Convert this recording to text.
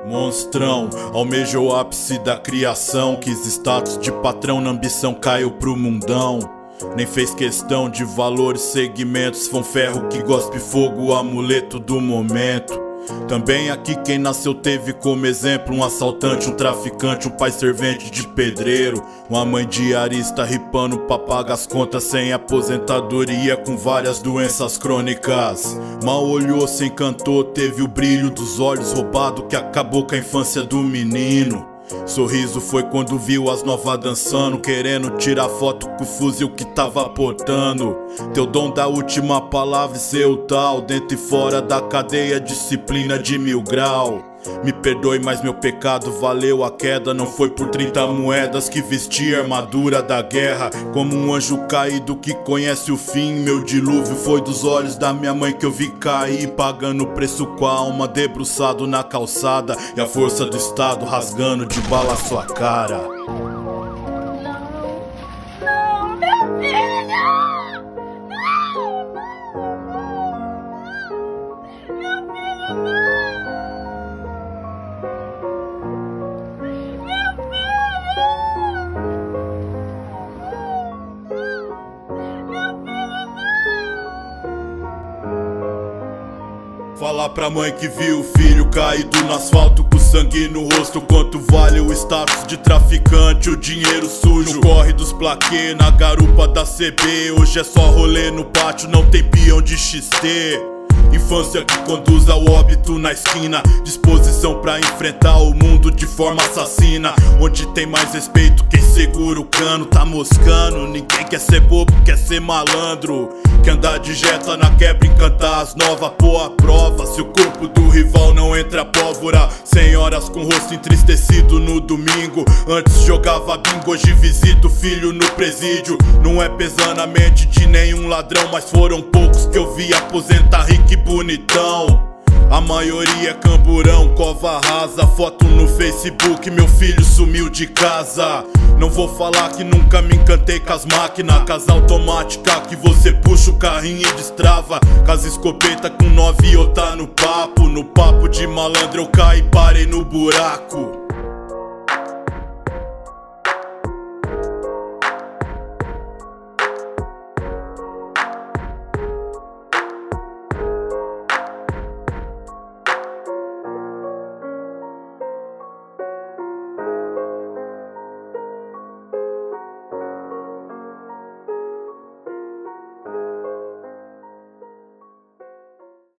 Monstrão, almejou o ápice da criação. Quis status de patrão, na ambição caiu pro mundão. Nem fez questão de valores, segmentos. Foi um ferro que gospe fogo, o amuleto do momento. Também aqui quem nasceu teve como exemplo um assaltante, um traficante, um pai servente de pedreiro, uma mãe diarista ripando pra pagar as contas sem aposentadoria, com várias doenças crônicas. Mal olhou, se encantou, teve o brilho dos olhos roubado que acabou com a infância do menino. Sorriso foi quando viu as novas dançando, querendo tirar foto com o fuzil que tava portando. Teu dom da última palavra e seu tal, dentro e fora da cadeia, disciplina de 1000 grau. Me perdoe, mas meu pecado valeu a queda. Não foi por 30 moedas que vesti a armadura da guerra. Como um anjo caído que conhece o fim, meu dilúvio foi dos olhos da minha mãe que eu vi cair, pagando o preço com a alma, debruçado na calçada, e a força do Estado rasgando de bala sua cara. Falar pra mãe que viu o filho caído no asfalto com sangue no rosto. Quanto vale o status de traficante, o dinheiro sujo no corre dos plaquê, na garupa da CB. Hoje é só rolê no pátio, não tem peão de XT. Infância que conduz ao óbito na esquina, disposição pra enfrentar o mundo de forma assassina. Onde tem mais respeito, quem segura o cano tá moscando. Ninguém quer ser bobo, quer ser malandro. Quer andar de jeta na quebra e cantar as novas, pôr a prova. Se o corpo do rival não entra pólvora, senhoras com rosto entristecido no domingo. Antes jogava bingo, hoje visito o filho no presídio. Não é pesando a mente de nenhum ladrão, mas foram poucos que eu vi aposentar rico e bonitão. A maioria é camburão, cova rasa, foto no Facebook, meu filho sumiu de casa. Não vou falar que nunca me encantei com as máquinas, casa automática que você puxa o carrinho e destrava. Casa escopeta com 9 eu tá no papo de malandro eu caí e parei no buraco.